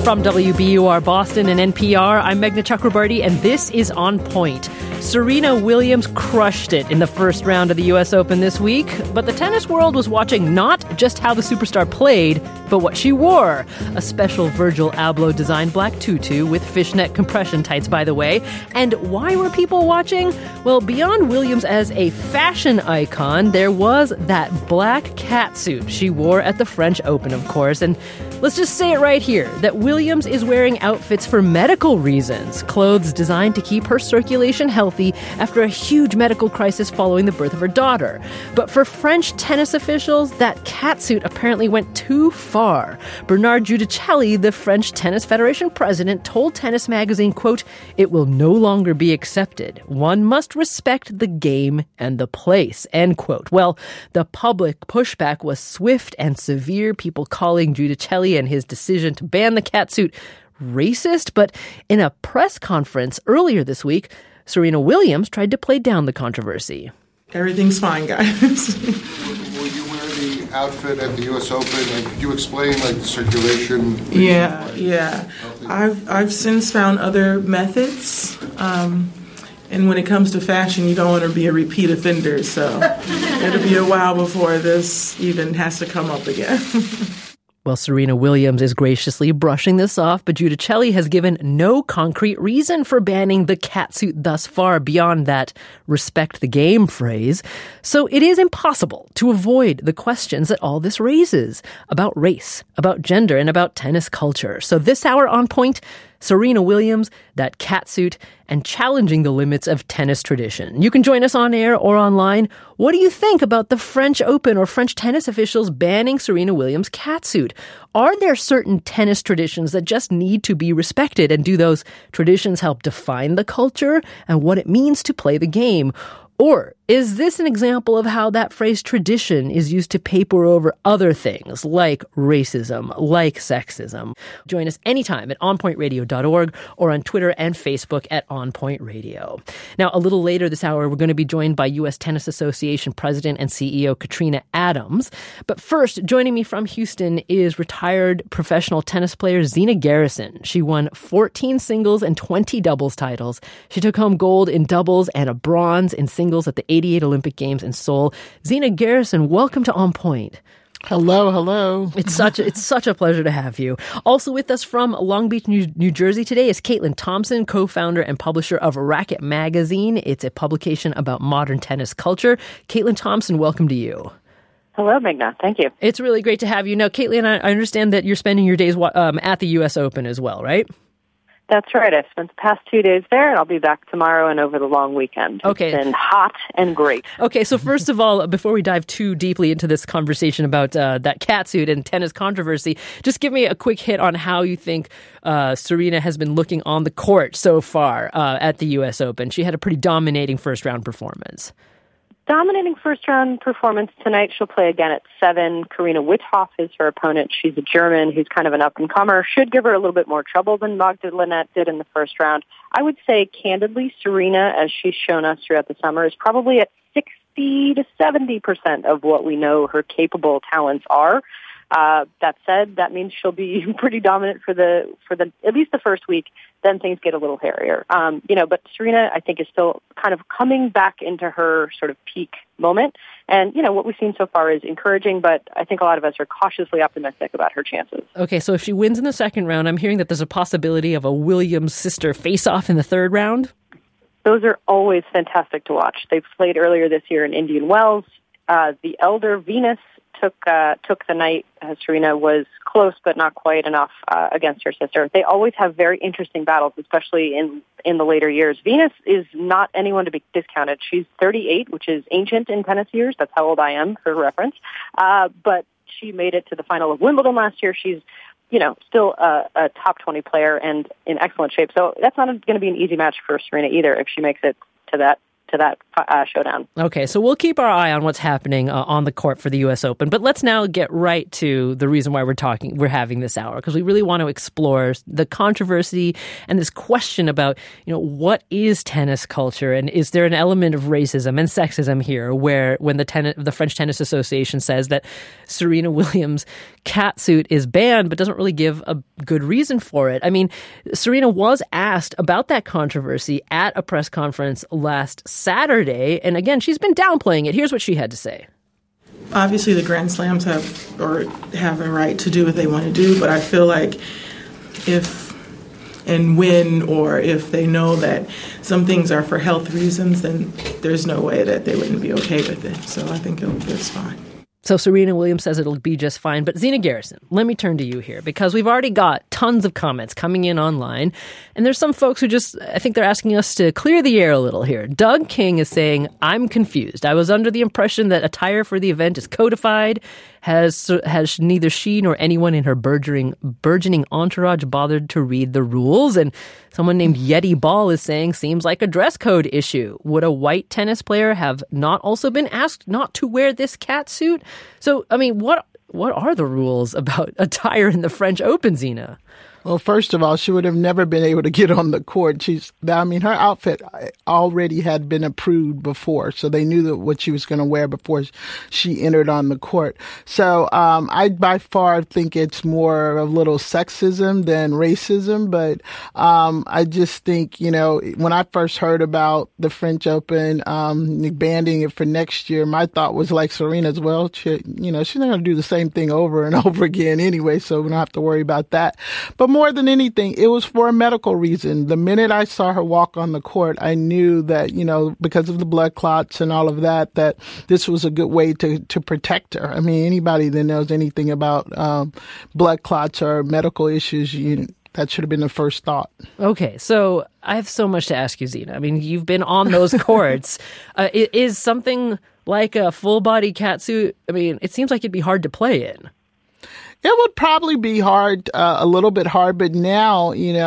From WBUR Boston and NPR, I'm Meghna Chakrabarti, and this is On Point. Serena Williams crushed it in the first round of the U.S. Open this week, but the tennis world was watching not just how the superstar played, but what she wore. A special Virgil Abloh-designed black tutu with fishnet compression tights, by the way. And why were people watching? Well, beyond Williams as a fashion icon, there was that black catsuit she wore at the French Open, of course. And let's just say it right here, that Williams is wearing outfits for medical reasons, clothes designed to keep her circulation healthy after a huge medical crisis following the birth of her daughter. But for French tennis officials, that catsuit apparently went too far. Bernard Giudicelli, the French Tennis Federation president, told Tennis Magazine, quote, "It will no longer be accepted. One must respect the game and the place," end quote. Well, the public pushback was swift and severe, people calling Giudicelli and his decision to ban the catsuit racist. But in a press conference earlier this week, Serena Williams tried to play down the controversy. Everything's fine, guys. Will you wear the outfit at the U.S. Open? Could you explain, the circulation? Yeah. I've since found other methods. And when it comes to fashion, you don't want to be a repeat offender. So it'll be a while before this even has to come up again. Well, Serena Williams is graciously brushing this off, but Giudicelli has given no concrete reason for banning the catsuit thus far beyond that respect the game phrase. So it is impossible to avoid the questions that all this raises about race, about gender, and about tennis culture. So this hour on Point, Serena Williams, that catsuit, and challenging the limits of tennis tradition. You can join us on air or online. What do you think about the French Open or French tennis officials banning Serena Williams' catsuit? Are there certain tennis traditions that just need to be respected? And do those traditions help define the culture and what it means to play the game? Or is this an example of how that phrase tradition is used to paper over other things like racism, like sexism? Join us anytime at onpointradio.org or on Twitter and Facebook at onpointradio. Now, a little later this hour, we're going to be joined by U.S. Tennis Association President and CEO Katrina Adams. But first, joining me from Houston is retired professional tennis player Zina Garrison. She won 14 singles and 20 doubles titles. She took home gold in doubles and a bronze in singles at the 88 Olympic Games in Seoul. Zina Garrison, welcome to On Point. Hello. It's such a pleasure to have you. Also with us from Long Beach, New Jersey today is Caitlin Thompson, co-founder and publisher of Racket Magazine. It's a publication about modern tennis culture. Caitlin Thompson, welcome to you. Hello, Meghna. Thank you. It's really great to have you. Now, Caitlin, I understand that you're spending your days at the U.S. Open as well, right? That's right. I've spent the past 2 days there, and I'll be back tomorrow and over the long weekend. Okay. It's been hot and great. Okay, so first of all, before we dive too deeply into this conversation about that catsuit and tennis controversy, just give me a quick hit on how you think Serena has been looking on the court so far at the U.S. Open. She had a pretty dominating first-round performance. Dominating first-round performance tonight. She'll play again at 7. Karina Witthoff is her opponent. She's a German who's kind of an up-and-comer. Should give her a little bit more trouble than Magda Linette did in the first round. I would say, candidly, Serena, as she's shown us throughout the summer, is probably at 60 to 70% of what we know her capable talents are. That said, that means she'll be pretty dominant for the at least the first week. Then things get a little hairier. But Serena, I think, is still kind of coming back into her sort of peak moment. And, what we've seen so far is encouraging, but I think a lot of us are cautiously optimistic about her chances. Okay, so if she wins in the second round, I'm hearing that there's a possibility of a Williams-sister face-off in the third round? Those are always fantastic to watch. They played earlier this year in Indian Wells. The elder Venus took the night. Serena was close but not quite enough against her sister. They always have very interesting battles, especially in the later years. Venus is not anyone to be discounted. She's 38, which is ancient in tennis years. That's how old I am, for reference. But she made it to the final of Wimbledon last year. She's still a top 20 player and in excellent shape. So that's not going to be an easy match for Serena either if she makes it to to that showdown. Okay, so we'll keep our eye on what's happening on the court for the U.S. Open. But let's now get right to the reason why we're having this hour, because we really want to explore the controversy and this question about, what is tennis culture, and is there an element of racism and sexism here, where when the French Tennis Association says that Serena Williams' catsuit is banned, but doesn't really give a good reason for it. I mean, Serena was asked about that controversy at a press conference last Saturday, and again, she's been downplaying it. Here's what she had to say. Obviously, the Grand Slams have a right to do what they want to do, but I feel like if they know that some things are for health reasons, then there's no way that they wouldn't be okay with it. So I think it's fine. So Serena Williams says it'll be just fine. But Zina Garrison, let me turn to you here, because we've already got tons of comments coming in online. And there's some folks who I think they're asking us to clear the air a little here. Doug King is saying, I'm confused. I was under the impression that attire for the event is codified. Has neither she nor anyone in her burgeoning entourage bothered to read the rules? And someone named Yeti Ball is saying, seems like a dress code issue. Would a white tennis player have not also been asked not to wear this catsuit? So, I mean, what are the rules about attire in the French Open, Zina? Well, first of all, she would have never been able to get on the court. Her outfit already had been approved before, so they knew what she was going to wear before she entered on the court. So I by far think it's more a little sexism than racism, but I just think, when I first heard about the French Open banning it for next year, my thought was like Serena's, well, she's not going to do the same thing over and over again anyway, so we don't have to worry about that. But more than anything, it was for a medical reason. The minute I saw her walk on the court, I knew that, because of the blood clots and all of that this was a good way to protect her. I mean, anybody that knows anything about blood clots or medical issues, that should have been the first thought. Okay, so I have so much to ask you, Zina. I mean, you've been on those courts. Is something like a full-body catsuit, I mean, it seems like it'd be hard to play in. It would probably be hard, a little bit hard, but now,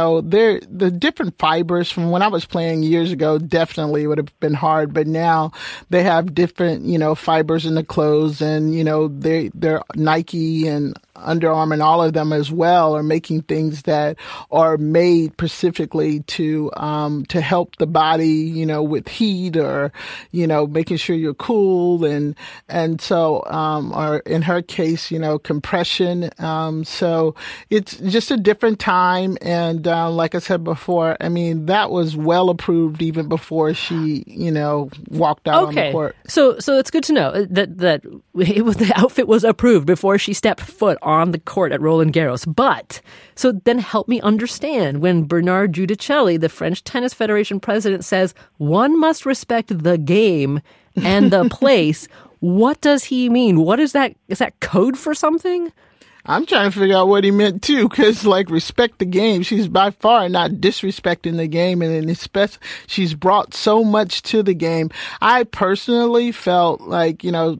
the different fibers from when I was playing years ago definitely would have been hard, but now they have different, fibers in the clothes, and, they're Nike and Under Armour and all of them as well are making things that are made specifically to help the body, with heat or, making sure you're cool and so, or in her case, compression. So it's just a different time. And, like I said before, I mean, that was well approved even before she, walked out on the court. So it's good to know that the outfit was approved before she stepped foot on the court at Roland Garros. But so then help me understand when Bernard Giudicelli, the French Tennis Federation president, says one must respect the game and the place. What does he mean? What is that? Is that code for something? I'm trying to figure out what he meant too, because respect the game. She's by far not disrespecting the game, and especially she's brought so much to the game. I personally felt like,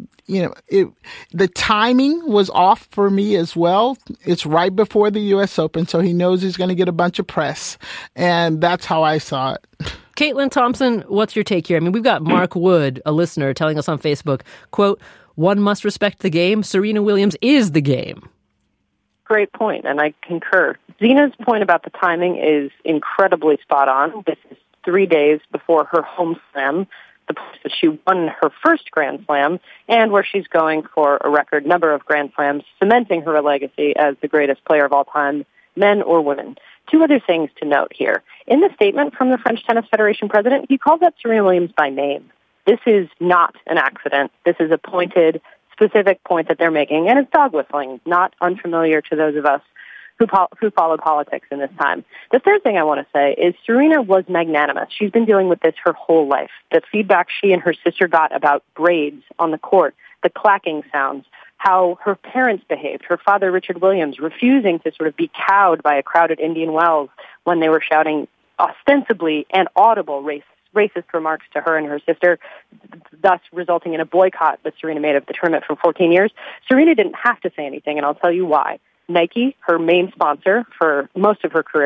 the timing was off for me as well. It's right before the U.S. Open, so he knows he's going to get a bunch of press, and that's how I saw it. Caitlin Thompson, what's your take here? I mean, we've got Mark Wood, a listener, telling us on Facebook, quote, one must respect the game. Serena Williams is the game. Great point, and I concur. Zina's point about the timing is incredibly spot on. This is 3 days before her home slam, the place that she won her first Grand Slam, and where she's going for a record number of Grand Slams, cementing her legacy as the greatest player of all time, men or women. Two other things to note here. In the statement from the French Tennis Federation president, he calls out Serena Williams by name. This is not an accident. This is a pointed, specific point that they're making, and it's dog whistling, not unfamiliar to those of us who follow politics in this time. The third thing I want to say is Serena was magnanimous. She's been dealing with this her whole life. The feedback she and her sister got about braids on the court, the clacking sounds, how her parents behaved, her father, Richard Williams, refusing to sort of be cowed by a crowded Indian Wells when they were shouting ostensibly and audible racist remarks to her and her sister, thus resulting in a boycott that Serena made of the tournament for 14 years. Serena didn't have to say anything, and I'll tell you why. Nike, her main sponsor for most of her career,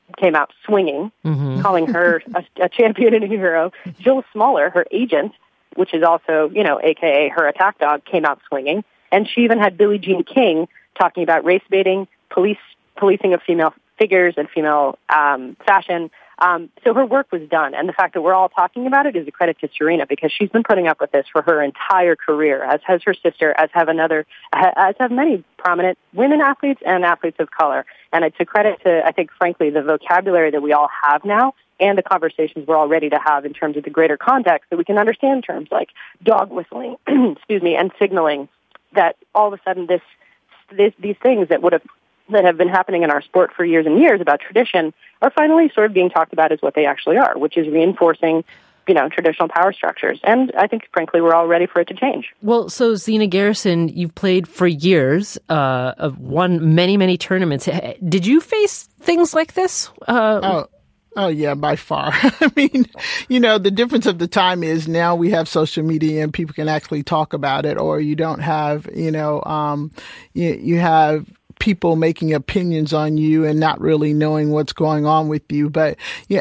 came out swinging, calling her a champion and a hero. Jill Smaller, her agent, which is also, AKA her attack dog, came out swinging. And she even had Billie Jean King talking about race baiting, policing of female figures and female fashion. So her work was done. And the fact that we're all talking about it is a credit to Serena, because she's been putting up with this for her entire career, as has her sister, as have many prominent women athletes and athletes of color. And it's a credit to, I think, frankly, the vocabulary that we all have now and the conversations we're all ready to have in terms of the greater context, that we can understand terms like dog whistling, and signaling, that all of a sudden these things that have been happening in our sport for years and years about tradition are finally sort of being talked about as what they actually are, which is reinforcing, traditional power structures. And I think, frankly, we're all ready for it to change. Well, so Zina Garrison, you've played for years, won many, many tournaments. Did you face things like this? Oh, yeah, by far. I mean, the difference of the time is now we have social media and people can actually talk about it, or you don't have, you have people making opinions on you and not really knowing what's going on with you. But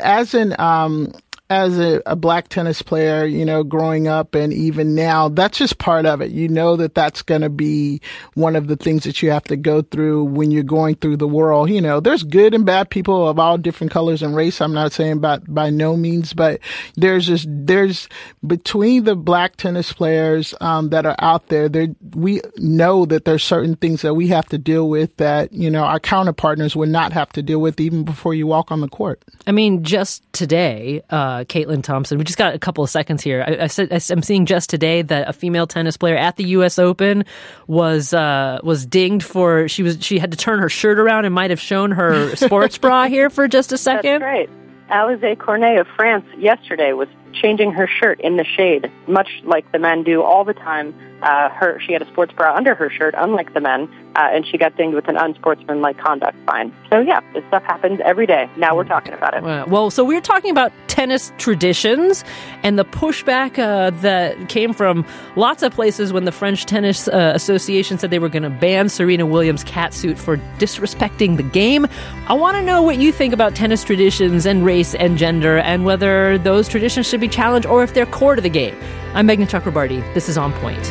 as a black tennis player, growing up and even now, that's just part of it. That's going to be one of the things that you have to go through when you're going through the world. There's good and bad people of all different colors and race. I'm not saying by no means, but there's between the black tennis players that are out there, we know that there's certain things that we have to deal with that, our counterpartners would not have to deal with even before you walk on the court. I mean, just today, Caitlin Thompson. We just got a couple of seconds here. I'm seeing just today that a female tennis player at the U.S. Open was dinged for she had to turn her shirt around and might have shown her sports bra here for just a second. That's right. Alizé Cornet of France yesterday was changing her shirt in the shade, much like the men do all the time. She had a sports bra under her shirt, unlike the men, and she got dinged with an unsportsmanlike conduct fine. So yeah, this stuff happens every day. Now we're talking about it. Well, so we're talking about tennis traditions and the pushback that came from lots of places when the French Tennis Association said they were going to ban Serena Williams' catsuit for disrespecting the game. I want to know what you think about tennis traditions and race and gender, and whether those traditions should be challenged or if they're core to the game. I'm Meghna Chakrabarti. This is On Point.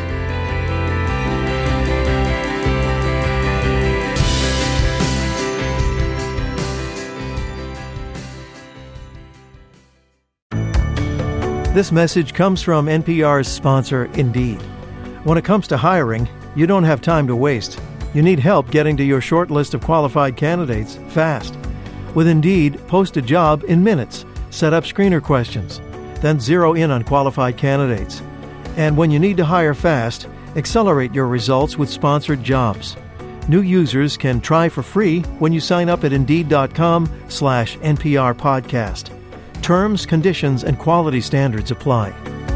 This message comes from NPR's sponsor, Indeed. When it comes to hiring, you don't have time to waste. You need help getting to your short list of qualified candidates fast. With Indeed, post a job in minutes, set up screener questions, then zero in on qualified candidates. And when you need to hire fast, accelerate your results with sponsored jobs. New users can try for free when you sign up at Indeed.com/NPR podcast. Terms, conditions, and quality standards apply.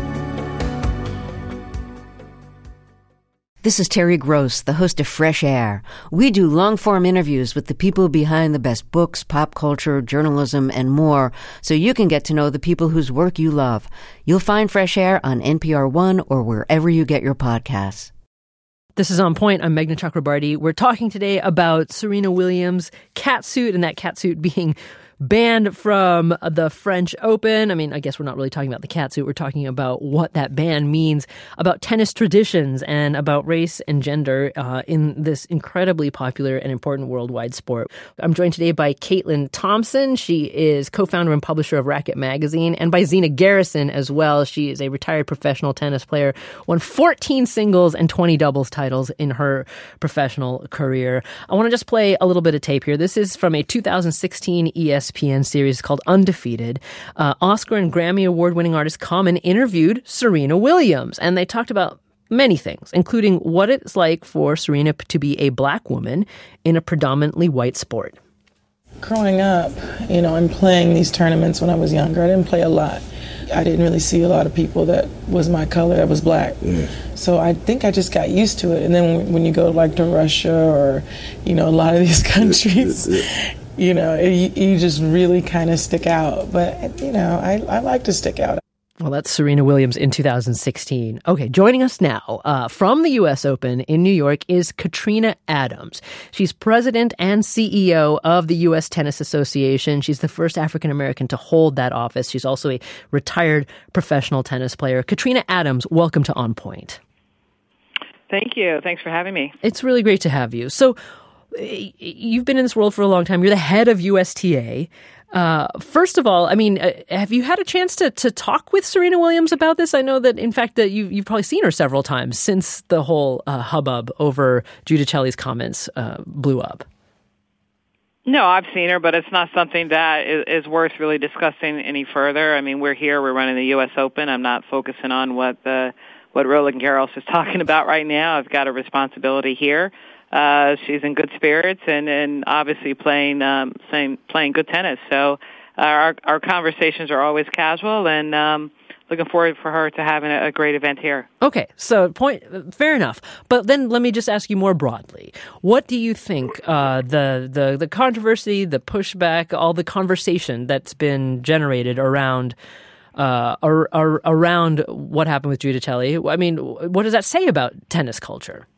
This is Terry Gross, the host of Fresh Air. We do long-form interviews with the people behind the best books, pop culture, journalism, and more, so you can get to know the people whose work you love. You'll find Fresh Air on NPR One or wherever you get your podcasts. This is On Point. I'm Meghna Chakrabarti. We're talking today about Serena Williams' catsuit, and that catsuit being banned from the French Open. I mean, I guess we're not really talking about the catsuit. We're talking about what that ban means about tennis traditions and about race and gender in this incredibly popular and important worldwide sport. I'm joined today by Caitlin Thompson. She is co-founder and publisher of Racket Magazine, and by Zina Garrison as well. She is a retired professional tennis player, won 14 singles and 20 doubles titles in her professional career. I want to just play a little bit of tape here. This is from a 2016 ESPN series called Undefeated. Oscar and Grammy Award-winning artist Common interviewed Serena Williams, and they talked about many things, including what it's like for Serena to be a black woman in a predominantly white sport. Growing up, and playing these tournaments when I was younger, I didn't play a lot. I didn't really see a lot of people that was my color, that was black. Yeah. So I think I just got used to it. And then when you go to Russia or, a lot of these countries, you just really kind of stick out. But, I like to stick out. Well, that's Serena Williams in 2016. Okay, joining us now from the U.S. Open in New York is Katrina Adams. She's president and CEO of the U.S. Tennis Association. She's the first African-American to hold that office. She's also a retired professional tennis player. Katrina Adams, welcome to On Point. Thank you. Thanks for having me. It's really great to have you. So you've been in this world for a long time. You're the head of USTA. First of all, I mean, have you had a chance to talk with Serena Williams about this? I know that, in fact, that you've probably seen her several times since the whole hubbub over Giudicelli's comments blew up. No, I've seen her, but it's not something that is worth really discussing any further. I mean, we're running the U.S. Open. I'm not focusing on what Roland Garros is talking about right now. I've got a responsibility here. She's in good spirits and obviously playing good tennis. So our conversations are always casual, and looking forward for her to having a great event here. Okay, so fair enough. But then let me just ask you more broadly. What do you think the controversy, the pushback, all the conversation that's been generated around what happened with Giudicelli? I mean, what does that say about tennis culture?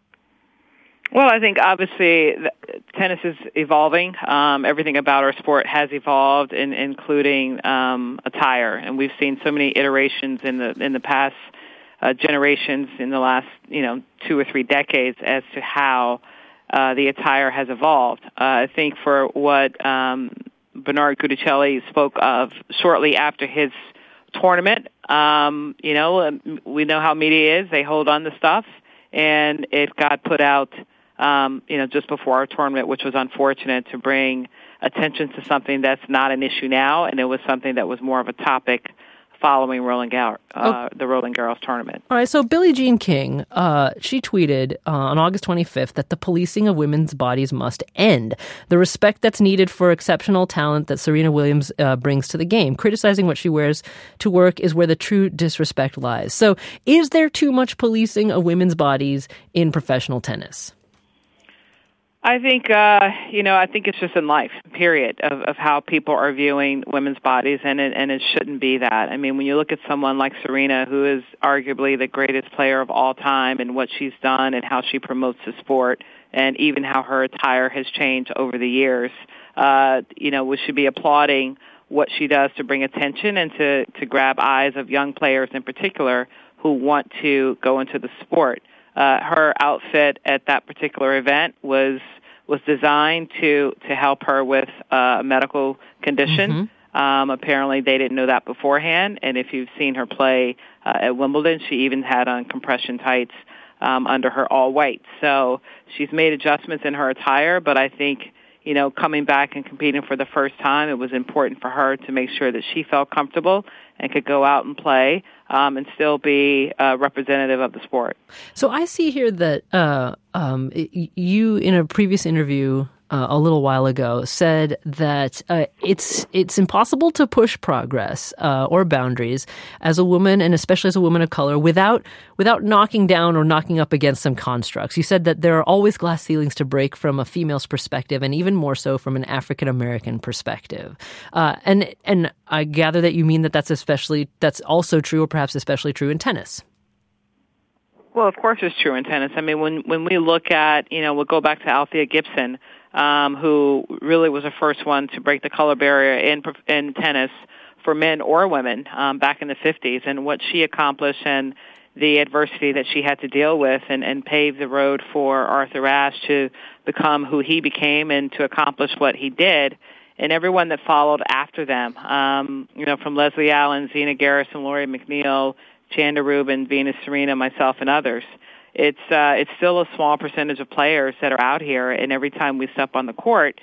Well, I think obviously tennis is evolving. Everything about our sport has evolved, including attire, and we've seen so many iterations in the past generations, in the last 2 or 3 decades, as to how the attire has evolved. I think for what Bernard Giudicelli spoke of shortly after his tournament, we know how media is; they hold on to stuff, and it got put out. Just before our tournament, which was unfortunate, to bring attention to something that's not an issue now, and it was something that was more of a topic following the Roland Garros tournament. All right, so Billie Jean King, she tweeted on August 25th that the policing of women's bodies must end. The respect that's needed for exceptional talent that Serena Williams brings to the game. Criticizing what she wears to work is where the true disrespect lies. So is there too much policing of women's bodies in professional tennis? I think, I think it's just in life, period, of how people are viewing women's bodies, and it shouldn't be that. I mean, when you look at someone like Serena, who is arguably the greatest player of all time, and what she's done and how she promotes the sport, and even how her attire has changed over the years, we should be applauding what she does to bring attention and to grab eyes of young players in particular who want to go into the sport. Her outfit at that particular event was designed to help her with a medical condition. Mm-hmm. Apparently, they didn't know that beforehand. And if you've seen her play at Wimbledon, she even had on compression tights under her all white. So she's made adjustments in her attire, but I think, coming back and competing for the first time, it was important for her to make sure that she felt comfortable and could go out and play and still be representative of the sport. So I see here that you, in a previous interview a little while ago, said that it's impossible to push progress or boundaries as a woman, and especially as a woman of color, without knocking down or knocking up against some constructs. You said that there are always glass ceilings to break from a female's perspective, and even more so from an African American perspective. And I gather that you mean that that's also true, or perhaps especially true in tennis. Well, of course it's true in tennis. I mean, when we look at, we'll go back to Althea Gibson, who really was the first one to break the color barrier in tennis for men or women back in the 50s, and what she accomplished and the adversity that she had to deal with and pave the road for Arthur Ashe to become who he became and to accomplish what he did, and everyone that followed after them, from Leslie Allen, Zena Garrison, Laurie McNeil, Chanda Rubin, Venus Serena, myself, and others. It's still a small percentage of players that are out here, and every time we step on the court,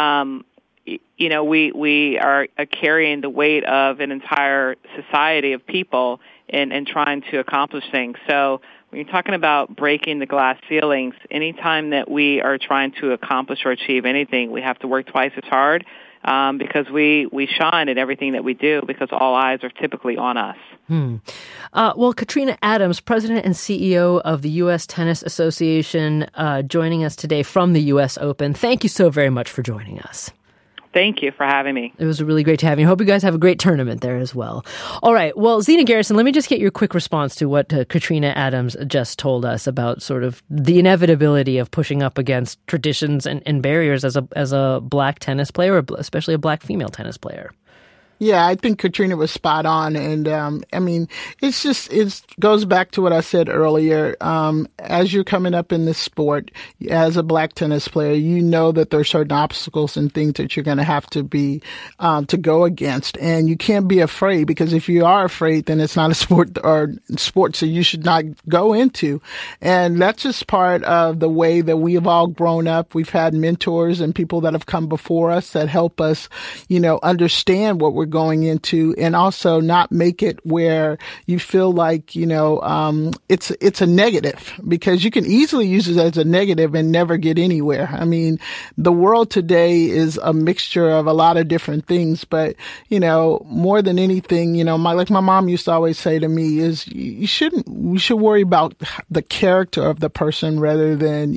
we are carrying the weight of an entire society of people and trying to accomplish things. So when you're talking about breaking the glass ceilings, anytime that we are trying to accomplish or achieve anything, we have to work twice as hard because we shine at everything that we do because all eyes are typically on us. Well, Katrina Adams, President and CEO of the U.S. Tennis Association, joining us today from the U.S. Open. Thank you so very much for joining us. Thank you for having me. It was really great to have you. I hope you guys have a great tournament there as well. All right. Well, Zina Garrison, let me just get your quick response to what Katrina Adams just told us about sort of the inevitability of pushing up against traditions and barriers as a black tennis player, or especially a black female tennis player. Yeah, I think Katrina was spot on. And, I mean, it goes back to what I said earlier. As you're coming up in this sport, as a black tennis player, you know that there are certain obstacles and things that you're going to have to be, to go against. And you can't be afraid, because if you are afraid, then it's not a sport or sports that you should not go into. And that's just part of the way that we have all grown up. We've had mentors and people that have come before us that help us, understand what we're going into, and also not make it where you feel like, it's a negative, because you can easily use it as a negative and never get anywhere. I mean, the world today is a mixture of a lot of different things, but, more than anything, my mom used to always say to me is we should worry about the character of the person rather than,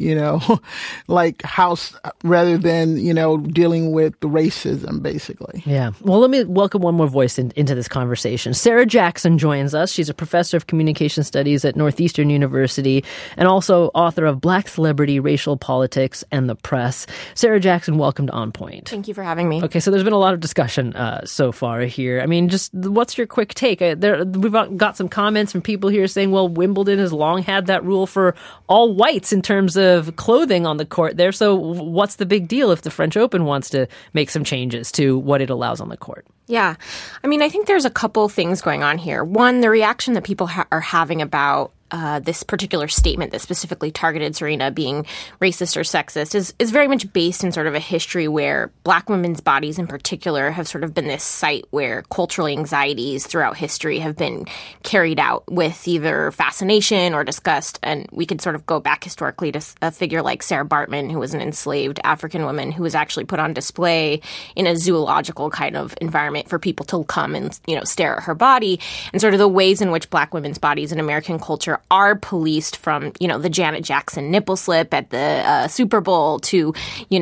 rather than, dealing with racism, basically. Yeah. Well, let me welcome one more voice into this conversation. Sarah Jackson joins us. She's a professor of communication studies at Northeastern University and also author of Black Celebrity, Racial Politics, and the Press. Sarah Jackson, welcome to On Point. Thank you for having me. Okay, so there's been a lot of discussion so far here. I mean, just what's your quick take? We've got some comments from people here saying, well, Wimbledon has long had that rule for all whites in terms of clothing on the court there. So what's the big deal if the French Open wants to make some changes to what it allows on the court? Yeah. I mean, I think there's a couple things going on here. One, the reaction that people are having about this particular statement that specifically targeted Serena being racist or sexist is very much based in sort of a history where Black women's bodies in particular have sort of been this site where cultural anxieties throughout history have been carried out with either fascination or disgust. And we could sort of go back historically to a figure like Sarah Baartman, who was an enslaved African woman who was actually put on display in a zoological kind of environment for people to come and, stare at her body, and sort of the ways in which Black women's bodies in American culture are policed, from, the Janet Jackson nipple slip at the Super Bowl to,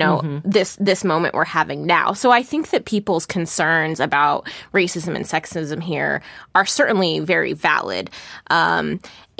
this moment we're having now. So I think that people's concerns about racism and sexism here are certainly very valid. And,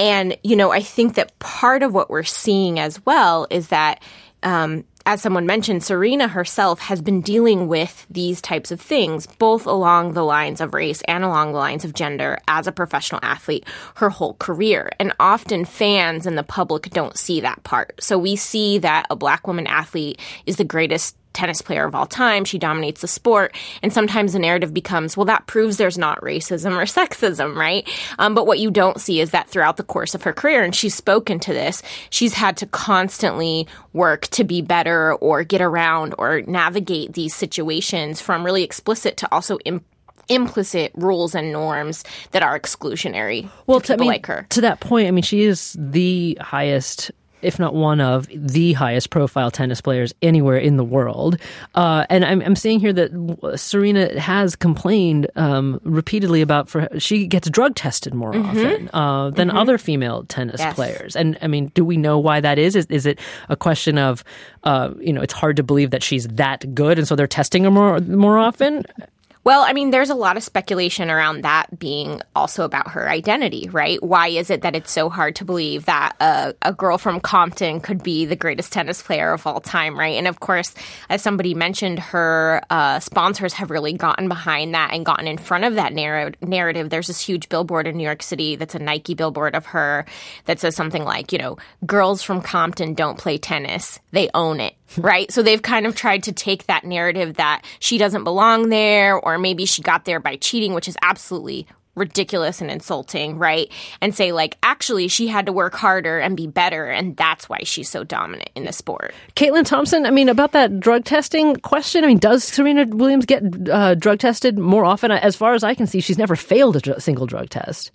I think that part of what we're seeing as well is that, as someone mentioned, Serena herself has been dealing with these types of things, both along the lines of race and along the lines of gender as a professional athlete her whole career. And often fans and the public don't see that part. So we see that a Black woman athlete is the greatest tennis player of all time. She dominates the sport. And sometimes the narrative becomes, well, that proves there's not racism or sexism, right? But what you don't see is that throughout the course of her career, and she's spoken to this, she's had to constantly work to be better or get around or navigate these situations, from really explicit to also implicit rules and norms that are exclusionary to people like her. To that point, I mean, she is the highest, if not one of the highest profile tennis players anywhere in the world. And I'm seeing here that Serena has complained repeatedly about she gets drug tested more often than other female tennis players. And I mean, do we know why that is? Is it a question of, it's hard to believe that she's that good and so they're testing her more often? Well, I mean, there's a lot of speculation around that being also about her identity, right? Why is it that it's so hard to believe that a girl from Compton could be the greatest tennis player of all time, right? And of course, as somebody mentioned, her sponsors have really gotten behind that and gotten in front of that narrative. There's this huge billboard in New York City that's a Nike billboard of her that says something like, girls from Compton don't play tennis. They own it. Right. So they've kind of tried to take that narrative that she doesn't belong there, or maybe she got there by cheating, which is absolutely ridiculous and insulting, right? And say, actually, she had to work harder and be better, and that's why she's so dominant in the sport. Caitlin Thompson, I mean, about that drug testing question, I mean, does Serena Williams get drug tested more often? As far as I can see, she's never failed a single drug test.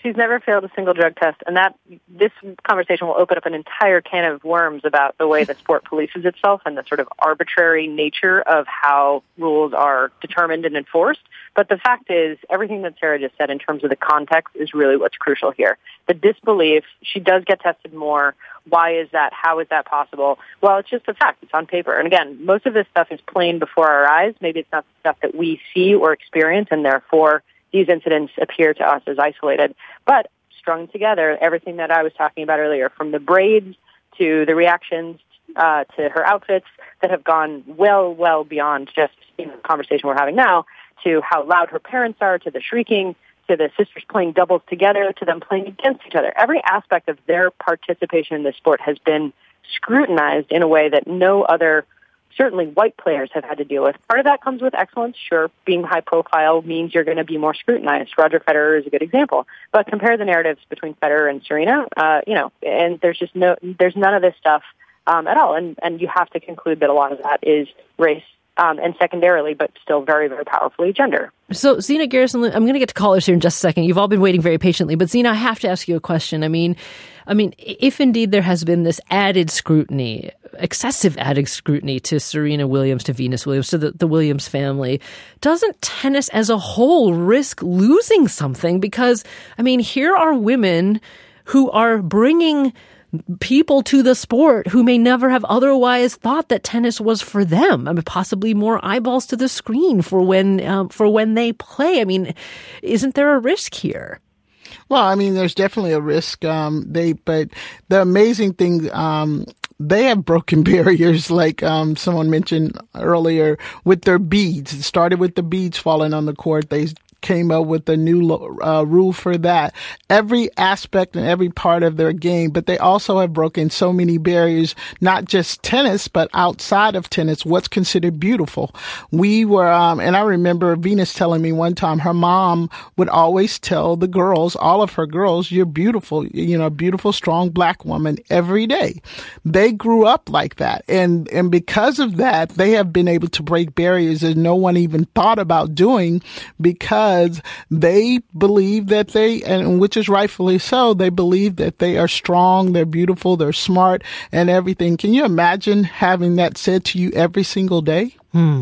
She's never failed a single drug test, and this conversation will open up an entire can of worms about the way the sport polices itself and the sort of arbitrary nature of how rules are determined and enforced. But the fact is, everything that Sarah just said in terms of the context is really what's crucial here. The disbelief, she does get tested more. Why is that? How is that possible? Well, it's just a fact. It's on paper. And again, most of this stuff is plain before our eyes. Maybe it's not the stuff that we see or experience, and therefore these incidents appear to us as isolated. But strung together, everything that I was talking about earlier, from the braids to the reactions to her outfits that have gone well beyond just the conversation we're having now, to how loud her parents are, to the shrieking, to the sisters playing doubles together, to them playing against each other. Every aspect of their participation in this sport has been scrutinized in a way that no other, certainly white players, have had to deal with. Part of that comes with excellence. Sure, being high profile means you're going to be more scrutinized. Roger Federer is a good example. But compare the narratives between Federer and Serena, and there's none of this stuff at all. And you have to conclude that a lot of that is race, and secondarily, but still very, very powerfully, gender. So, Zina Garrison, I'm going to get to callers here in just a second. You've all been waiting very patiently. But, Zina, I have to ask you a question. I mean, if indeed there has been this added scrutiny, excessive added scrutiny to Serena Williams, to Venus Williams, to the Williams family, doesn't tennis as a whole risk losing something? Because, here are women who are bringing people to the sport who may never have otherwise thought that tennis was for them. Possibly more eyeballs to the screen for when they play. Isn't there a risk here? Well, there's definitely a risk. But the amazing thing, they have broken barriers, like someone mentioned earlier, with their beads. It started with the beads falling on the court. They came up with a new rule for that. Every aspect and every part of their game, but they also have broken so many barriers, not just tennis, but outside of tennis, what's considered beautiful. We were, and I remember Venus telling me one time her mom would always tell the girls, all of her girls, you're beautiful, beautiful, strong black woman every day. They grew up like that. And because of that, they have been able to break barriers that no one even thought about doing, because they believe that and which is rightfully so, they believe that they are strong, they're beautiful, they're smart, and everything. Can you imagine having that said to you every single day?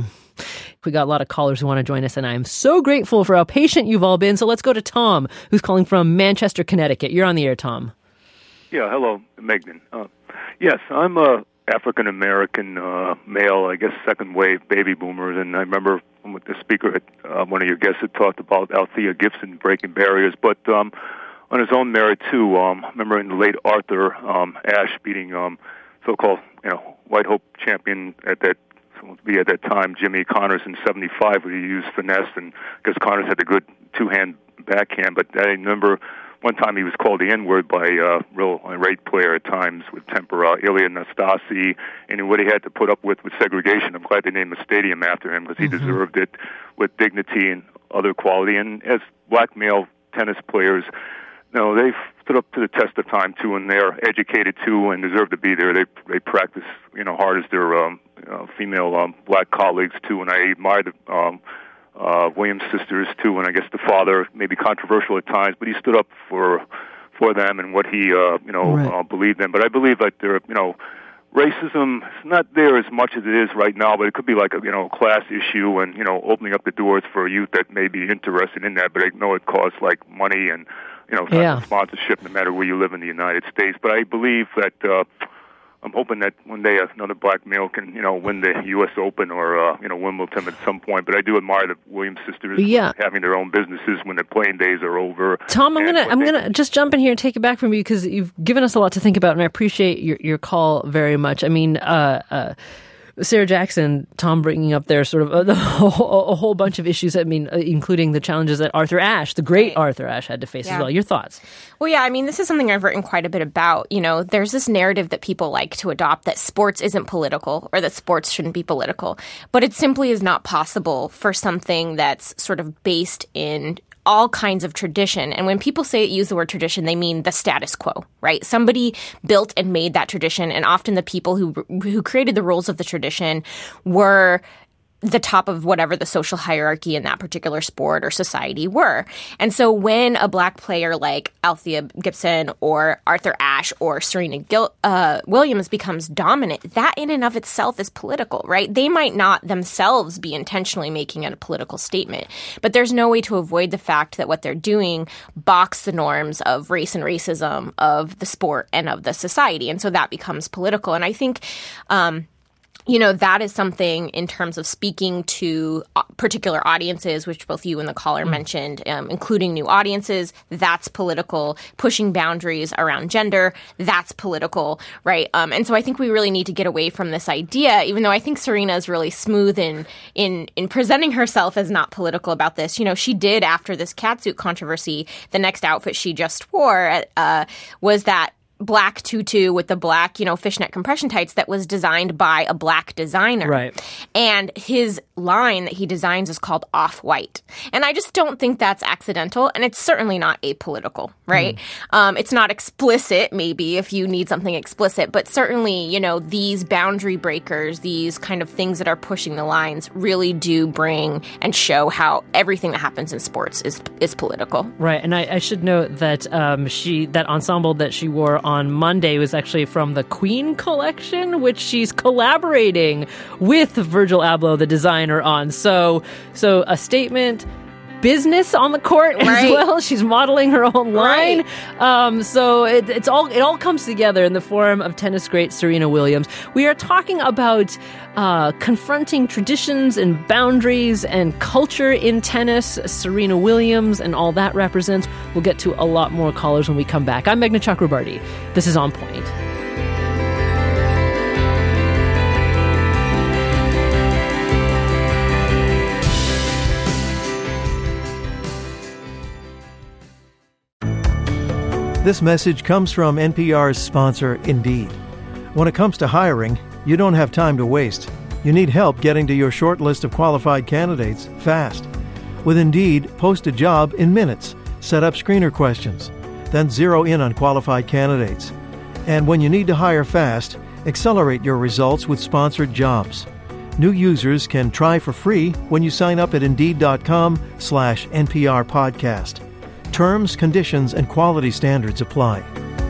We got a lot of callers who want to join us, and I'm so grateful for how patient you've all been. So let's go to Tom, who's calling from Manchester, Connecticut. You're on the air, Tom. Yeah, hello, Megan. Yes, I'm a African-American male, I guess second-wave baby boomers, and I remember what the speaker, one of your guests had talked about Althea Gibson breaking barriers, but on his own merit too, I remember in the late Arthur Ashe beating so-called White Hope champion at that time, Jimmy Connors in 75, where he used finesse, and because Connors had a good two-hand backhand, but I remember one time he was called the N-word by a real irate player at times with temper, Ilya Nastasi, and what he had to put up with segregation. I'm glad they named a stadium after him because he deserved it, with dignity and other quality. And as black male tennis players, they've stood up to the test of time too, and they're educated too and deserve to be there. They practice hard as their female black colleagues too, and I admire the Williams sisters too, and I guess the father may be controversial at times, but he stood up for them and what he believed in. But I believe that racism is not there as much as it is right now, but it could be like a class issue and opening up the doors for youth that may be interested in that. But I know it costs like money and sponsorship, no matter where you live in the United States. But I believe that. I'm hoping that one day another black male can, win the U.S. Open or, Wimbledon at some point. But I do admire the Williams sisters having their own businesses when their playing days are over. Tom, I'm gonna just jump in here and take it back from you because you've given us a lot to think about, and I appreciate your call very much. Sarah Jackson, Tom bringing up there sort of a whole bunch of issues, including the challenges that Arthur Ashe, the great Arthur Ashe, had to face as well. Your thoughts? Well, this is something I've written quite a bit about. There's this narrative that people like to adopt that sports isn't political or that sports shouldn't be political. But it simply is not possible for something that's sort of based in all kinds of tradition. And when people use the word tradition, they mean the status quo, right? Somebody built and made that tradition, and often the people who created the rules of the tradition were the top of whatever the social hierarchy in that particular sport or society were. And so when a Black player like Althea Gibson or Arthur Ashe or Serena Williams becomes dominant, that in and of itself is political, right? They might not themselves be intentionally making it a political statement, but there's no way to avoid the fact that what they're doing box the norms of race and racism of the sport and of the society. And so that becomes political. And I think, that is something in terms of speaking to particular audiences, which both you and the caller mentioned, including new audiences. That's political. Pushing boundaries around gender, that's political, right? And so I think we really need to get away from this idea, even though I think Serena is really smooth in presenting herself as not political about this. She did, after this catsuit controversy, the next outfit she just wore was that black tutu with the black, fishnet compression tights that was designed by a Black designer. Right. And his line that he designs is called Off-White. And I just don't think that's accidental, and it's certainly not apolitical, right? It's not explicit, maybe, if you need something explicit, but certainly, these boundary breakers, these kind of things that are pushing the lines really do bring and show how everything that happens in sports is political. Right. And I should note that that ensemble that she wore on Monday was actually from the Queen collection, which she's collaborating with Virgil Abloh, the designer, on. So a statement, business on the court as well. She's modeling her own line. So it all comes together in the form of tennis great Serena Williams. We are talking about confronting traditions and boundaries and culture in tennis, Serena Williams and all that represents. We'll get to a lot more callers when we come back. I'm Meghna Chakrabarti. This is On Point. This message comes from NPR's sponsor, Indeed. When it comes to hiring, you don't have time to waste. You need help getting to your short list of qualified candidates fast. With Indeed, post a job in minutes, set up screener questions, then zero in on qualified candidates. And when you need to hire fast, accelerate your results with sponsored jobs. New users can try for free when you sign up at Indeed.com/NPR podcast. Terms, conditions, and quality standards apply.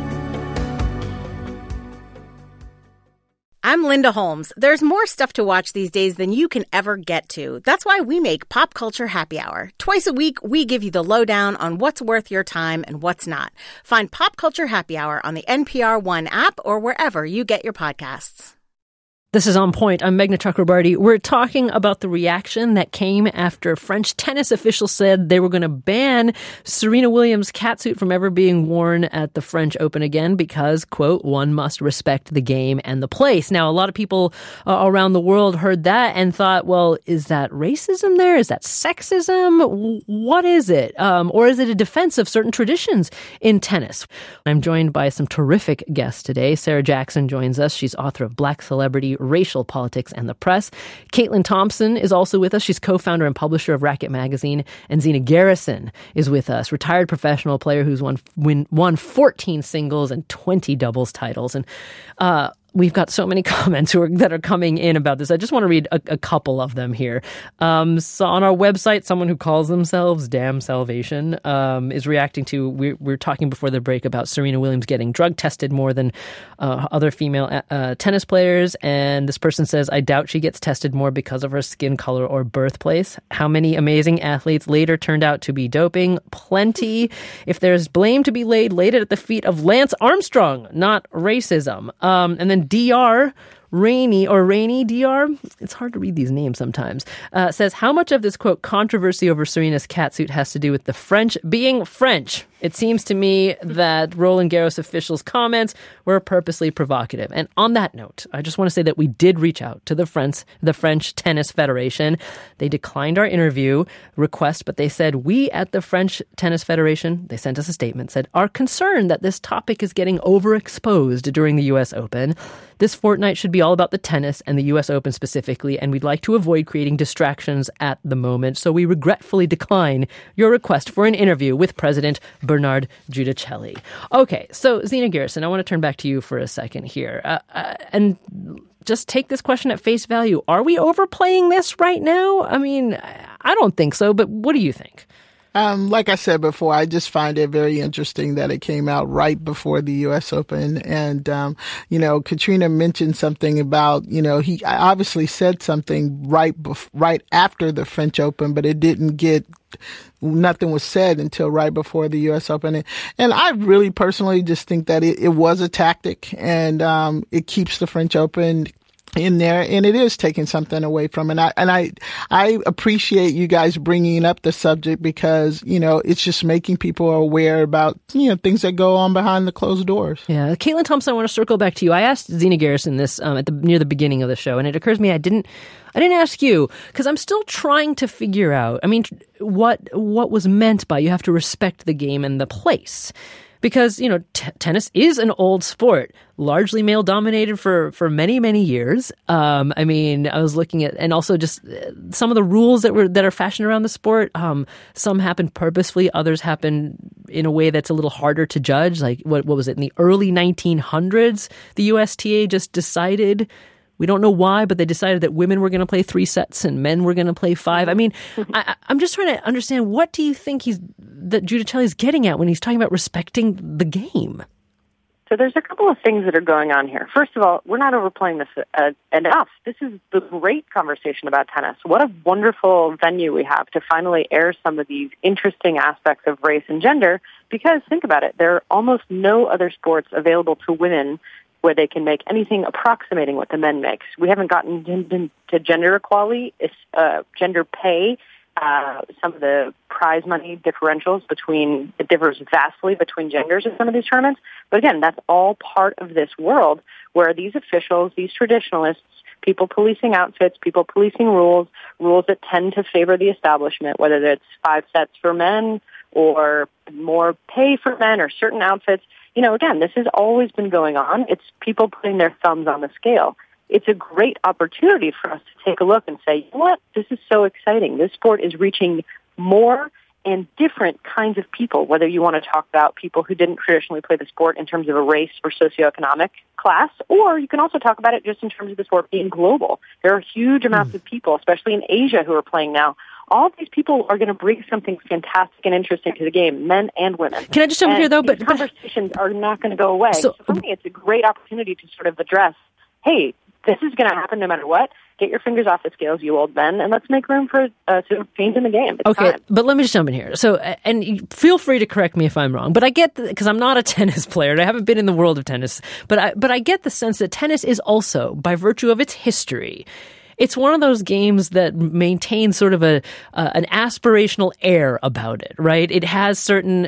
I'm Linda Holmes. There's more stuff to watch these days than you can ever get to. That's why we make Pop Culture Happy Hour. Twice a week, we give you the lowdown on what's worth your time and what's not. Find Pop Culture Happy Hour on the NPR One app or wherever you get your podcasts. This is On Point. I'm Meghna Chakrabarti. We're talking about the reaction that came after French tennis officials said they were going to ban Serena Williams' catsuit from ever being worn at the French Open again because, quote, one must respect the game and the place. Now, a lot of people around the world heard that and thought, well, is that racism there? Is that sexism? What is it? Or is it a defense of certain traditions in tennis? I'm joined by some terrific guests today. Sarah Jackson joins us. She's author of Black Celebrity, Racial Politics and the Press. Caitlin Thompson is also with us. She's co-founder and publisher of Racket Magazine. And Zina Garrison is with us, retired professional player who's won 14 singles and 20 doubles titles. And we've got so many comments that are coming in about this. I just want to read a couple of them here. So on our website, someone who calls themselves Damn Salvation is reacting to, we're talking before the break about Serena Williams getting drug tested more than other female tennis players. And this person says, I doubt she gets tested more because of her skin color or birthplace. How many amazing athletes later turned out to be doping? Plenty. If there's blame to be laid it at the feet of Lance Armstrong, not racism. And then DR Rainy DR, it's hard to read these names sometimes, says how much of this, quote, controversy over Serena's catsuit has to do with the French being French? It seems to me that Roland Garros officials' comments were purposely provocative. And on that note, I just want to say that we did reach out to the French Tennis Federation. They declined our interview request, but they said, we at the French Tennis Federation, they sent us a statement, said, are concerned that this topic is getting overexposed during the U.S. Open. This fortnight should be all about the tennis and the U.S. Open specifically, and we'd like to avoid creating distractions at the moment. So we regretfully decline your request for an interview with President Bernard Giudicelli. Okay, so Zina Garrison, I want to turn back to you for a second here. And just take this question at face value. Are we overplaying this right now? I mean, I don't think so, but what do you think? Like I said before, I just find it very interesting that it came out right before the U.S. Open. And, Katrina mentioned something about, he obviously said something right after the French Open, but nothing was said until right before the U.S. Open. And I really personally just think that it was a tactic, and it keeps the French Open in there, and it is taking something away from it. And I appreciate you guys bringing up the subject, because, it's just making people aware about, things that go on behind the closed doors. Yeah. Caitlin Thompson, I want to circle back to you. I asked Zina Garrison this near the beginning of the show, and it occurs to me I didn't ask you, because I'm still trying to figure out, what was meant by you have to respect the game and the place. Because, tennis is an old sport, largely male-dominated for many, many years. I was looking at, and also just some of the rules that are fashioned around the sport. Some happen purposefully, others happen in a way that's a little harder to judge. Like, what was it? In the early 1900s, the USTA just decided, we don't know why, but they decided that women were going to play 3 sets and men were going to play 5. I'm just trying to understand, what do you think that Giudicelli's getting at when he's talking about respecting the game? So there's a couple of things that are going on here. First of all, we're not overplaying this enough. This is the great conversation about tennis. What a wonderful venue we have to finally air some of these interesting aspects of race and gender, because think about it, there are almost no other sports available to women where they can make anything approximating what the men makes. We haven't gotten into gender equality, gender pay. Some of the prize money differentials it differs vastly between genders in some of these tournaments. But again, that's all part of this world where these officials, these traditionalists, people policing outfits, people policing rules that tend to favor the establishment, whether it's 5 sets for men or more pay for men or certain outfits. Again, this has always been going on. It's people putting their thumbs on the scale. It's a great opportunity for us to take a look and say, you know what, this is so exciting. This sport is reaching more and different kinds of people, whether you want to talk about people who didn't traditionally play the sport in terms of a race or socioeconomic class, or you can also talk about it just in terms of the sport being global. There are huge amounts of people, especially in Asia, who are playing now. All of these people are going to bring something fantastic and interesting to the game, men and women. Can I just jump in here, though? But conversations are not going to go away. So for me, it's a great opportunity to sort of address, hey, this is going to happen no matter what. Get your fingers off the scales, you old men, and let's make room for sort of change in the game. It's okay, time. But let me just jump in here. So, and feel free to correct me if I'm wrong, but I get, because I'm not a tennis player, and I haven't been in the world of tennis, but I get the sense that tennis is also, by virtue of its history, it's one of those games that maintains sort of an aspirational air about it, right? It has certain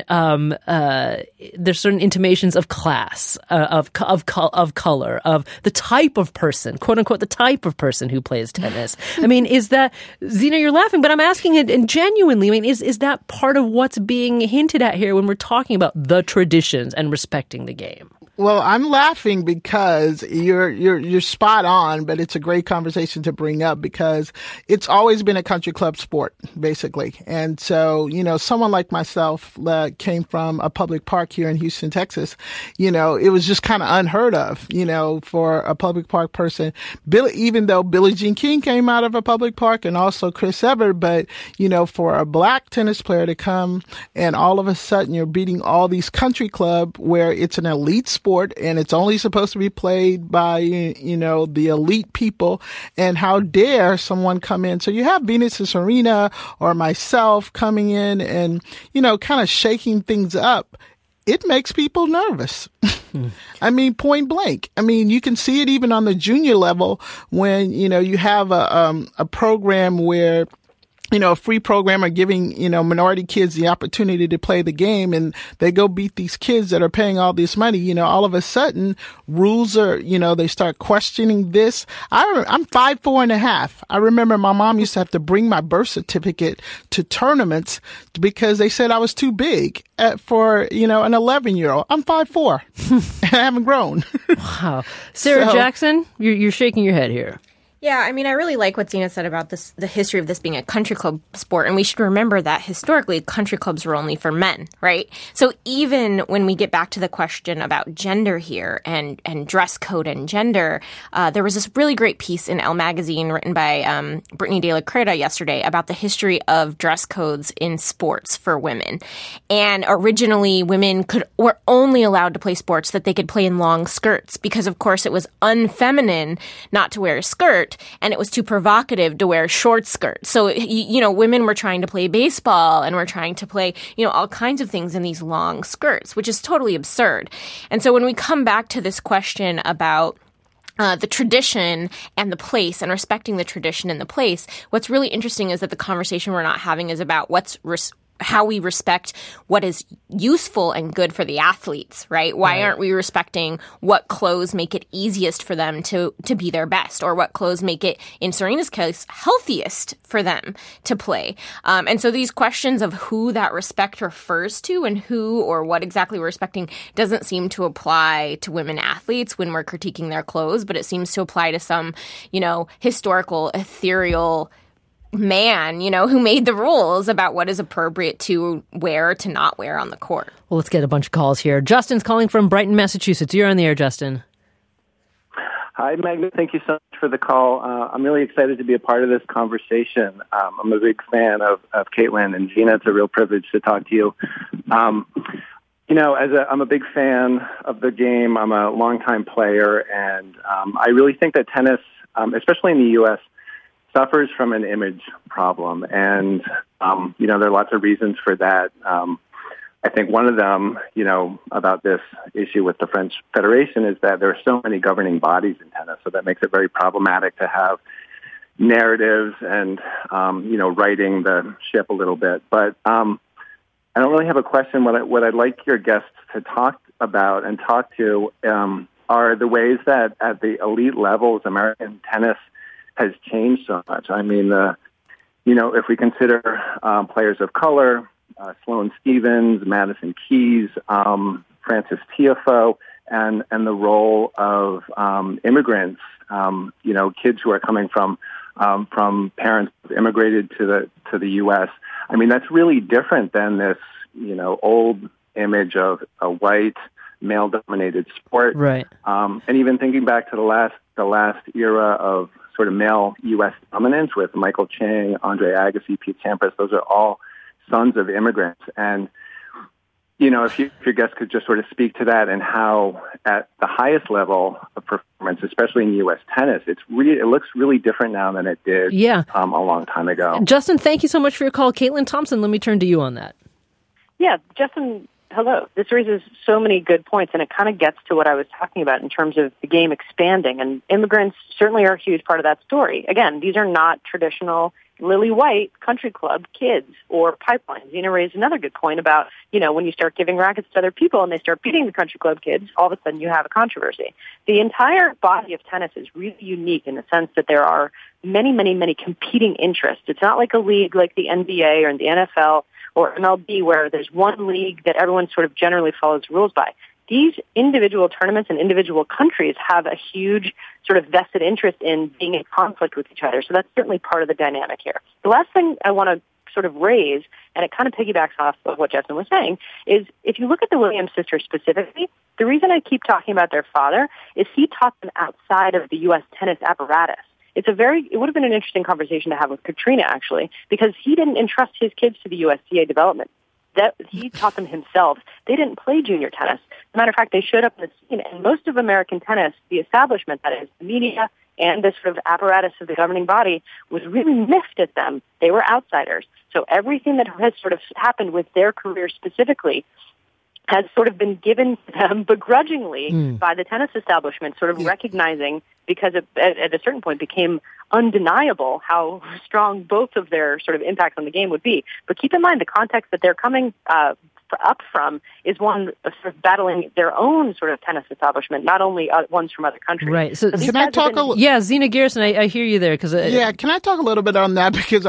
there's certain intimations of class, of color, of the type of person, quote unquote, the type of person who plays tennis. Is that, Zina? You're laughing, but I'm asking it, and genuinely, is that part of what's being hinted at here when we're talking about the traditions and respecting the game? Well, I'm laughing because you're spot on, but it's a great conversation to bring up because it's always been a country club sport, basically. And so, someone like myself came from a public park here in Houston, Texas. It was just kind of unheard of, for a public park person. Even though Billie Jean King came out of a public park and also Chris Evert, but, for a black tennis player to come and all of a sudden you're beating all these country club where it's an elite sport and it's only supposed to be played by, the elite people. And how dare someone come in? So you have Venus and Serena or myself coming in and, kind of shaking things up. It makes people nervous. Point blank. You can see it even on the junior level when, you have a program where, a free program are giving, minority kids the opportunity to play the game and they go beat these kids that are paying all this money. All of a sudden rules are, they start questioning this. I'm 5'4.5". I remember my mom used to have to bring my birth certificate to tournaments because they said I was too big for, an 11-year-old. I'm 5'4" and I haven't grown. Wow. Sarah Jackson, you're shaking your head here. Yeah, I mean, I really like what Zena said about this, the history of this being a country club sport. And we should remember that historically, country clubs were only for men, right? So even when we get back to the question about gender here and dress code and gender, there was this really great piece in Elle Magazine written by Brittany De La Cretaz yesterday about the history of dress codes in sports for women. And originally, women were only allowed to play sports that they could play in long skirts because, of course, it was unfeminine not to wear a skirt. And it was too provocative to wear short skirts. So, women were trying to play baseball and were trying to play, all kinds of things in these long skirts, which is totally absurd. And so when we come back to this question about the tradition and the place and respecting the tradition and the place, what's really interesting is that the conversation we're not having is about how we respect what is useful and good for the athletes, right? Why aren't we respecting what clothes make it easiest for them to be their best, or what clothes make it, in Serena's case, healthiest for them to play? And so these questions of who that respect refers to and who or what exactly we're respecting doesn't seem to apply to women athletes when we're critiquing their clothes, but it seems to apply to some, historical, ethereal man, who made the rules about what is appropriate to wear or to not wear on the court. Well, let's get a bunch of calls here. Justin's calling from Brighton, Massachusetts. You're on the air, Justin. Hi, Magna. Thank you so much for the call. I'm really excited to be a part of this conversation. I'm a big fan of Caitlin and Gina. It's a real privilege to talk to you. I'm a big fan of the game. I'm a longtime player, and I really think that tennis, especially in the U.S., suffers from an image problem. And, there are lots of reasons for that. I think one of them, about this issue with the French Federation is that there are so many governing bodies in tennis, so that makes it very problematic to have narratives and, righting the ship a little bit. But I don't really have a question. What I'd like your guests to talk about and talk to are the ways that at the elite levels, American tennis has changed so much. I mean, if we consider players of color, Sloane Stephens, Madison Keys, Frances Tiafoe, and the role of immigrants, kids who are coming from parents who immigrated to the U.S. I mean, that's really different than this, old image of a white, male-dominated sport. Right. And even thinking back to the last era of sort of male U.S. dominance with Michael Chang, Andre Agassi, Pete Sampras, those are all sons of immigrants. And, if your guest could just sort of speak to that and how at the highest level of performance, especially in U.S. tennis, it looks really different now than it did a long time ago. Justin, thank you so much for your call. Caitlin Thompson, let me turn to you on that. Yeah, Justin, hello. This raises so many good points, and it kind of gets to what I was talking about in terms of the game expanding, and immigrants certainly are a huge part of that story. Again, these are not traditional lily white country club kids or pipelines. Zena raised another good point about, when you start giving rackets to other people and they start beating the country club kids, all of a sudden you have a controversy. The entire body of tennis is really unique in the sense that there are many, many, many competing interests. It's not like a league like the NBA or the NFL or MLB where there's one league that everyone sort of generally follows rules by. These individual tournaments and individual countries have a huge sort of vested interest in being in conflict with each other. So that's certainly part of the dynamic here. The last thing I want to sort of raise, and it kind of piggybacks off of what Justin was saying, is if you look at the Williams sisters specifically, the reason I keep talking about their father is he taught them outside of the U.S. tennis apparatus. It would have been an interesting conversation to have with Katrina, actually, because he didn't entrust his kids to the USTA development. That he taught them himself. They didn't play junior tennis. As a matter of fact, they showed up in the scene, and most of American tennis, the establishment, that is, the media and the sort of apparatus of the governing body, was really miffed at them. They were outsiders. So everything that has sort of happened with their career specifically has sort of been given to them begrudgingly by the tennis establishment, sort of recognizing, because it, at a certain point became undeniable how strong both of their sort of impacts on the game would be. But keep in mind, the context that they're coming up from is one of sort of battling their own sort of tennis establishment, not only ones from other countries. Right. So can I talk Zena Garrison, I hear you there. Can I talk a little bit on that? Because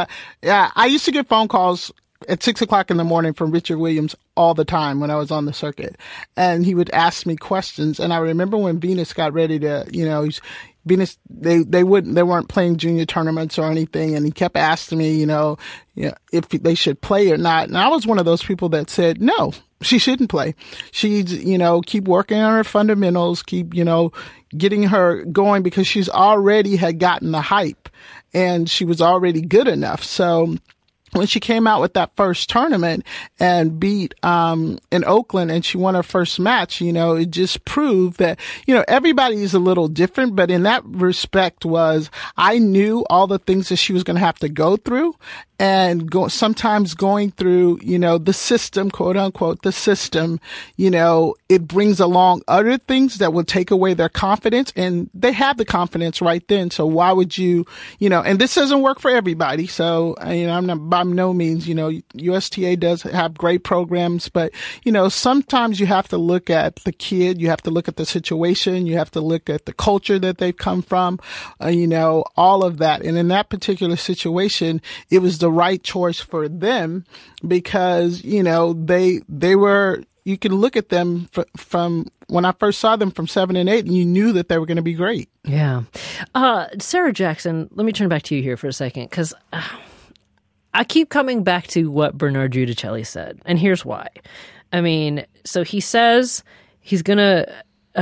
I used to get phone calls at 6:00 in the morning from Richard Williams all the time when I was on the circuit. And he would ask me questions. And I remember when Venus got ready to, Venus, they weren't playing junior tournaments or anything. And he kept asking me, if they should play or not. And I was one of those people that said, no, she shouldn't play. She's, keep working on her fundamentals, keep, getting her going, because she's already had gotten the hype and she was already good enough. So when she came out with that first tournament and beat in Oakland and she won her first match, it just proved that, everybody is a little different. But in that respect I knew all the things that she was going to have to go through. And sometimes going through, the system, quote unquote, the system, it brings along other things that will take away their confidence. And they have the confidence right then. So why would you, and this doesn't work for everybody. So, I'm not by no means, USTA does have great programs, but, sometimes you have to look at the kid, you have to look at the situation, you have to look at the culture that they've come from, all of that. And in that particular situation, it was the right choice for them because, they were, you can look at them from when I first saw them from 7 and 8 and you knew that they were going to be great. Yeah. Sarah Jackson, let me turn back to you here for a second because I keep coming back to what Bernard Giudicelli said. And here's why. So he says he's going to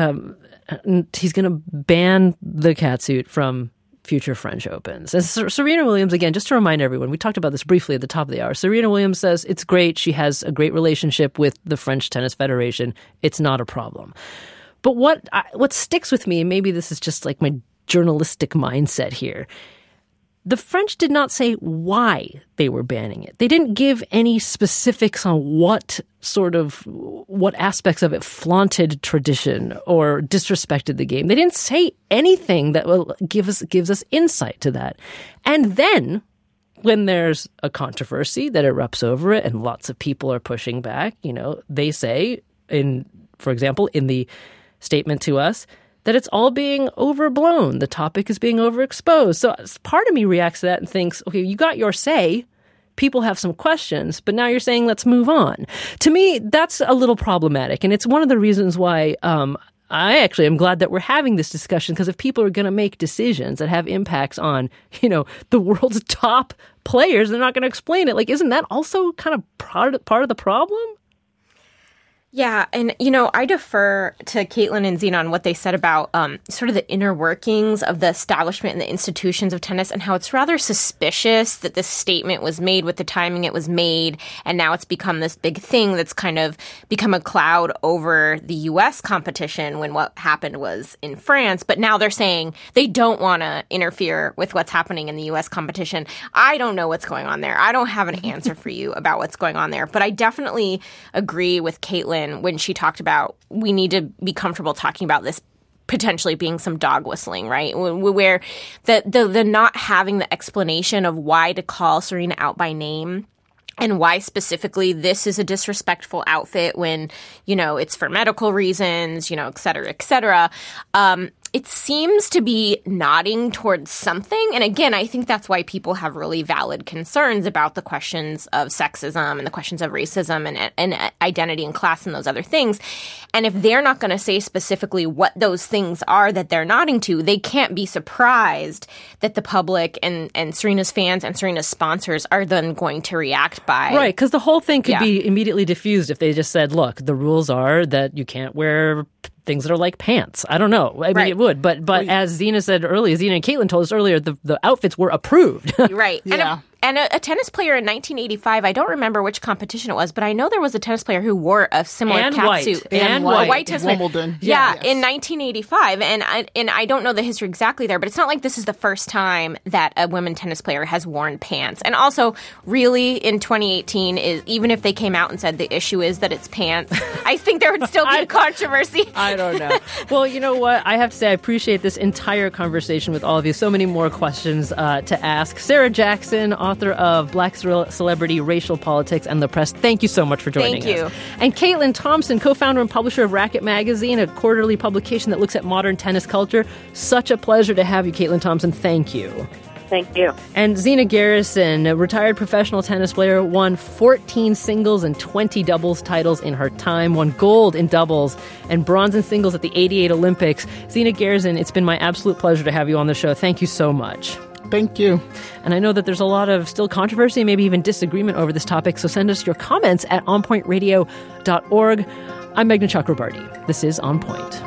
ban the catsuit from future French Opens. And Serena Williams, again, just to remind everyone, we talked about this briefly at the top of the hour. Serena Williams says it's great. She has a great relationship with the French Tennis Federation. It's not a problem. But what sticks with me, and maybe this is just like my journalistic mindset here, the French did not say why they were banning it. They didn't give any specifics on what aspects of it flaunted tradition or disrespected the game. They didn't say anything that will gives us insight to that. And then when there's a controversy that erupts over it and lots of people are pushing back, they say, for example, in the statement to us, that it's all being overblown. The topic is being overexposed. So part of me reacts to that and thinks, okay, you got your say. People have some questions, but now you're saying let's move on. To me, that's a little problematic. And it's one of the reasons why I actually am glad that we're having this discussion, because if people are going to make decisions that have impacts on, the world's top players, they're not going to explain it. Like, isn't that also kind of part of the problem? Yeah, and, I defer to Caitlin and Zina on what they said about sort of the inner workings of the establishment and the institutions of tennis and how it's rather suspicious that this statement was made with the timing it was made, and now it's become this big thing that's kind of become a cloud over the U.S. competition when what happened was in France. But now they're saying they don't want to interfere with what's happening in the U.S. competition. I don't know what's going on there. I don't have an answer for you about what's going on there. But I definitely agree with Caitlin when she talked about we need to be comfortable talking about this potentially being some dog whistling, right? Where the not having the explanation of why to call Serena out by name and why specifically this is a disrespectful outfit when, it's for medical reasons, et cetera, et cetera. It seems to be nodding towards something. And again, I think that's why people have really valid concerns about the questions of sexism and the questions of racism and identity and class and those other things. And if they're not going to say specifically what those things are that they're nodding to, they can't be surprised that the public and Serena's fans and Serena's sponsors are then going to react by. Right, because the whole thing could be immediately diffused if they just said, look, the rules are that you can't wear things that are like pants. I don't know. I mean, it would. But as Zina said earlier, Zina and Caitlin told us earlier, the outfits were approved. Right. Yeah. And a tennis player in 1985, I don't remember which competition it was, but I know there was a tennis player who wore a similar catsuit. And white tennis Wimbledon. Yeah, in 1985. And I don't know the history exactly there, but it's not like this is the first time that a women tennis player has worn pants. And also, really, in 2018, even if they came out and said the issue is that it's pants, I think there would still be a controversy. I don't know. Well, you know what? I have to say I appreciate this entire conversation with all of you. So many more questions to ask. Sarah Jackson, author of Black Celebrity, Racial Politics, and the Press. Thank you so much for joining us. Thank you. And Caitlin Thompson, co-founder and publisher of Racket Magazine, a quarterly publication that looks at modern tennis culture. Such a pleasure to have you, Caitlin Thompson. Thank you. Thank you. And Zina Garrison, a retired professional tennis player, won 14 singles and 20 doubles titles in her time, won gold in doubles and bronze in singles at the 88 Olympics. Zina Garrison, it's been my absolute pleasure to have you on the show. Thank you so much. Thank you. And I know that there's a lot of still controversy, maybe even disagreement over this topic, so send us your comments at onpointradio.org. I'm Meghna Chakrabarti. This is On Point.